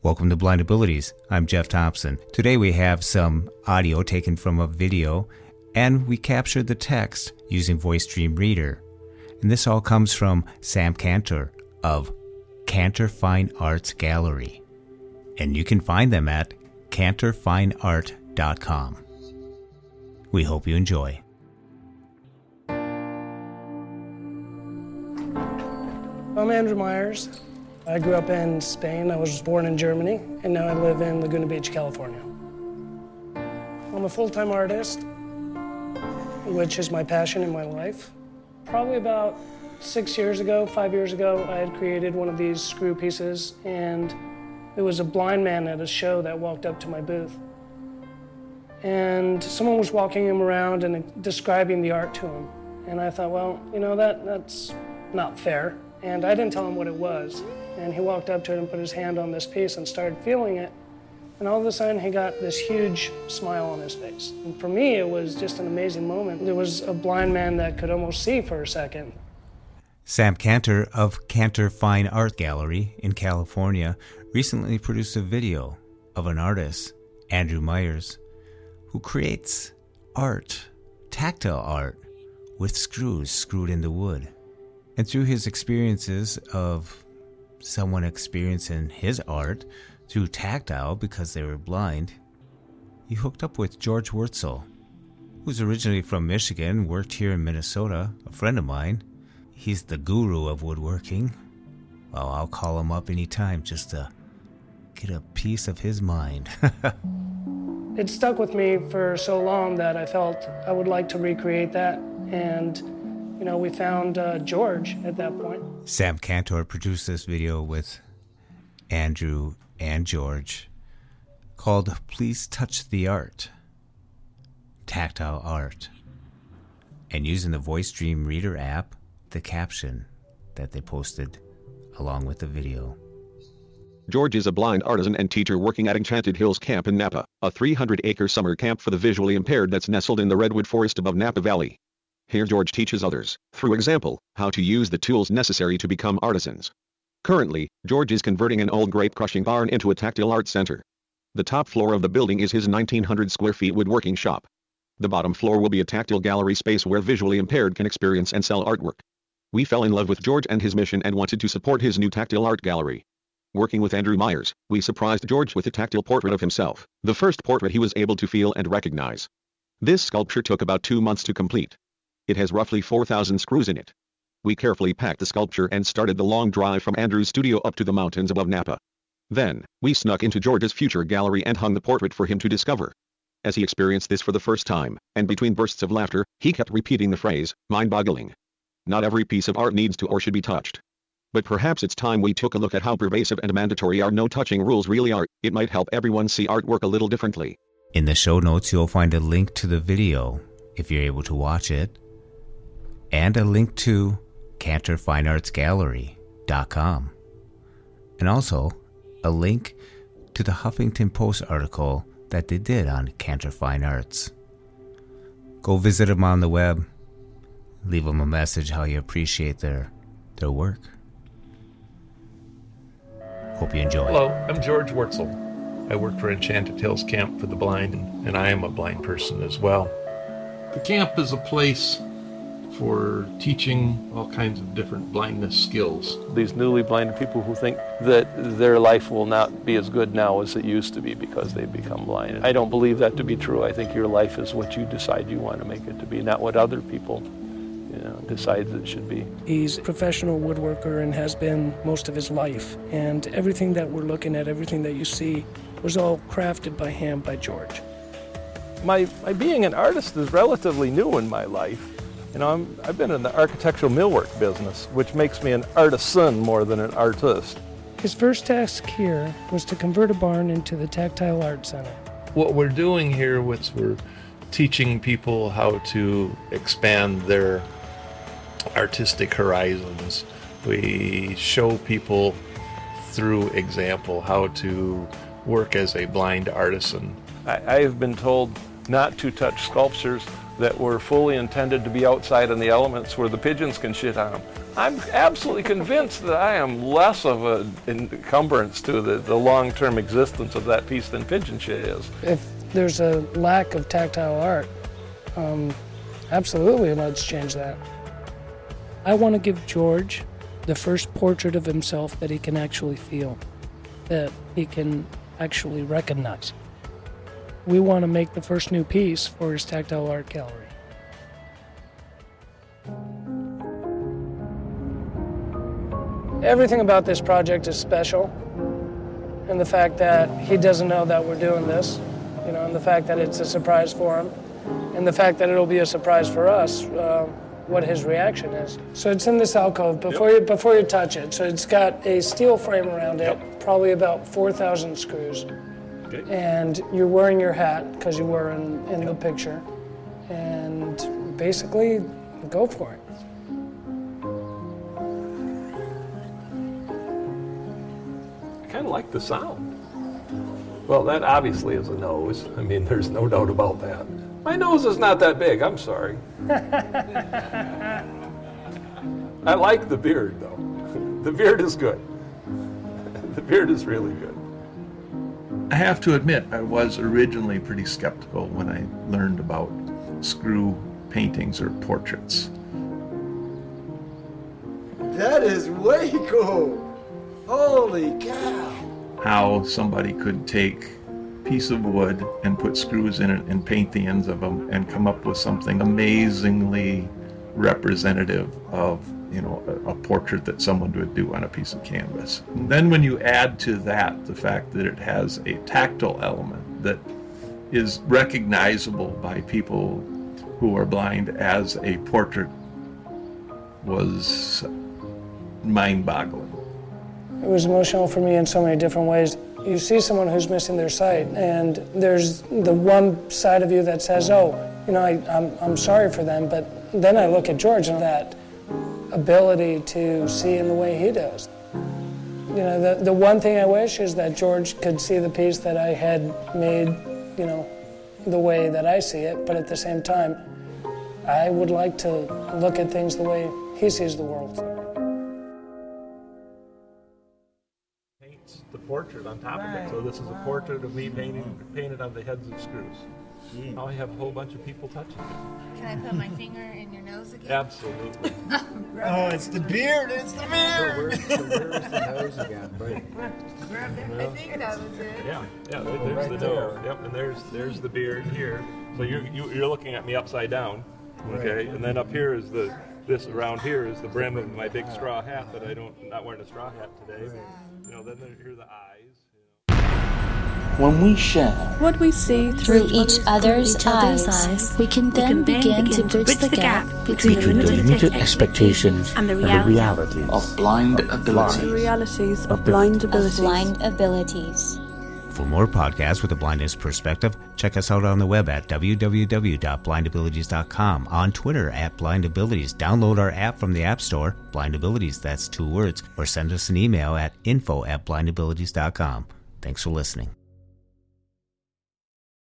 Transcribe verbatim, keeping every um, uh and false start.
Welcome to Blind Abilities. I'm Jeff Thompson. Today we have some audio taken from a video, and we captured the text using VoiceStream Reader. And this all comes from Sam Cantor of Cantor Fine Arts Gallery. And you can find them at cantor fine art dot com. We hope you enjoy. I'm Andrew Myers. I grew up in Spain. I was born in Germany, and now I live in Laguna Beach, California. I'm a full-time artist, which is my passion in my life. Probably about six years ago, five years ago, I had created one of these screw pieces, and it was a blind man at a show that walked up to my booth. And someone was walking him around and describing the art to him. And I thought, well, you know, that that's not fair. And I didn't tell him what it was. And he walked up to it and put his hand on this piece and started feeling it. And all of a sudden, he got this huge smile on his face. And for me, it was just an amazing moment. There was a blind man that could almost see for a second. Sam Cantor of Cantor Fine Art Gallery in California recently produced a video of an artist, Andrew Myers, who creates art, tactile art, with screws screwed into wood. And through his experiences of someone experiencing his art through tactile because they were blind, he hooked up with George Wurtzel, who's originally from Michigan, worked here in Minnesota, a friend of mine. He's the guru of woodworking. Well, I'll call him up anytime just to get a piece of his mind. It stuck with me for so long that I felt I would like to recreate that. And, you know, we found uh, George at that point. Sam Cantor produced this video with Andrew and George called Please Touch the Art, Tactile Art, and using the VoiceStream Reader app, the caption that they posted along with the video. George is a blind artisan and teacher working at Enchanted Hills Camp in Napa, a three hundred acre summer camp for the visually impaired that's nestled in the redwood forest above Napa Valley. Here George teaches others, through example, how to use the tools necessary to become artisans. Currently, George is converting an old grape crushing barn into a tactile art center. The top floor of the building is his nineteen hundred square feet woodworking shop. The bottom floor will be a tactile gallery space where visually impaired can experience and sell artwork. We fell in love with George and his mission and wanted to support his new tactile art gallery. Working with Andrew Myers, we surprised George with a tactile portrait of himself, the first portrait he was able to feel and recognize. This sculpture took about two months to complete. It has roughly four thousand screws in it. We carefully packed the sculpture and started the long drive from Andrew's studio up to the mountains above Napa. Then, we snuck into George's future gallery and hung the portrait for him to discover. As he experienced this for the first time, and between bursts of laughter, he kept repeating the phrase, mind-boggling. Not every piece of art needs to or should be touched. But perhaps it's time we took a look at how pervasive and mandatory our no-touching rules really are. It might help everyone see artwork a little differently. In the show notes, you'll find a link to the video, if you're able to watch it, and a link to cantor fine arts gallery dot com, and also a link to the Huffington Post article that they did on Cantor Fine Arts. Go visit them on the web, leave them a message how you appreciate their, their work. Hope you enjoy. Hello, I'm George Wurtzel. I work for Enchanted Hills Camp for the Blind, and I am a blind person as well. The camp is a place for teaching all kinds of different blindness skills. These newly blind people who think that their life will not be as good now as it used to be because they've become blind. I don't believe that to be true. I think your life is what you decide you want to make it to be, not what other people you know, decide it should be. He's a professional woodworker and has been most of his life. And everything that we're looking at, everything that you see, was all crafted by hand by George. My, my being an artist is relatively new in my life. You know, I'm, I've been in the architectural millwork business, which makes me an artisan more than an artist. His first task here was to convert a barn into the Tactile Art Center. What we're doing here is we're teaching people how to expand their artistic horizons. We show people through example how to work as a blind artisan. I, I have been told not to touch sculptures that were fully intended to be outside in the elements where the pigeons can shit on them. I'm absolutely convinced that I am less of an encumbrance to the, the long-term existence of that piece than pigeon shit is. If there's a lack of tactile art, um, absolutely let's change that. I want to give George the first portrait of himself that he can actually feel, that he can actually recognize. We want to make the first new piece for his tactile art gallery. Everything about this project is special, and the fact that he doesn't know that we're doing this, you know, and the fact that it's a surprise for him, and the fact that it'll be a surprise for us, uh, what his reaction is. So it's in this alcove before yep. you before you touch it. So it's got a steel frame around it, yep. probably about four thousand screws. Okay. And you're wearing your hat, because you were in, in yep. the picture. And basically, go for it. I kind of like the sound. Well, that obviously is a nose. I mean, there's no doubt about that. My nose is not that big, I'm sorry. I like the beard, though. The beard is good. The beard is really good. I have to admit, I was originally pretty skeptical when I learned about screw paintings or portraits. That is way cool! Holy cow! How somebody could take a piece of wood and put screws in it and paint the ends of them and come up with something amazingly representative of, you know, a, a portrait that someone would do on a piece of canvas. And then when you add to that the fact that it has a tactile element that is recognizable by people who are blind as a portrait, was mind-boggling. It was emotional for me in so many different ways. You see someone who's missing their sight, and there's the one side of you that says, oh, you know, I, I'm, I'm sorry for them, but then I look at George and that ability to see in the way he does. You know, the, the one thing I wish is that George could see the piece that I had made, you know, the way that I see it, but at the same time, I would like to look at things the way he sees the world. The portrait on top right. of it. So this is a portrait of me painting, painted on the heads of screws. Mm. Now I have a whole bunch of people touching it. Can I put my finger in your nose again? Absolutely. Oh, it's the beard, it's the beard! So where's, so where's the nose again? Right. I think that was it. Yeah, yeah, there's oh, right the there. nose. Yep, and there's there's the beard here. So you're, you, you're looking at me upside down, okay? Right. And then up here is the, this around here is the brim of my big straw hat that I don't, I'm not wearing a straw hat today. Right. You know, then there, here are the eyes. You know. When we share what we see through, through each other's, each other's eyes, eyes, we can then, we can begin, begin to bridge the gap between, between the limited expectations and the reality realities of blind abilities. The realities of blind abilities. Of blind abilities. For more podcasts with a blindness perspective, check us out on the web at w w w dot blind abilities dot com, on Twitter at blindabilities. Download our app from the App Store, Blindabilities, that's two words, or send us an email at info at blindabilities dot com. Thanks for listening.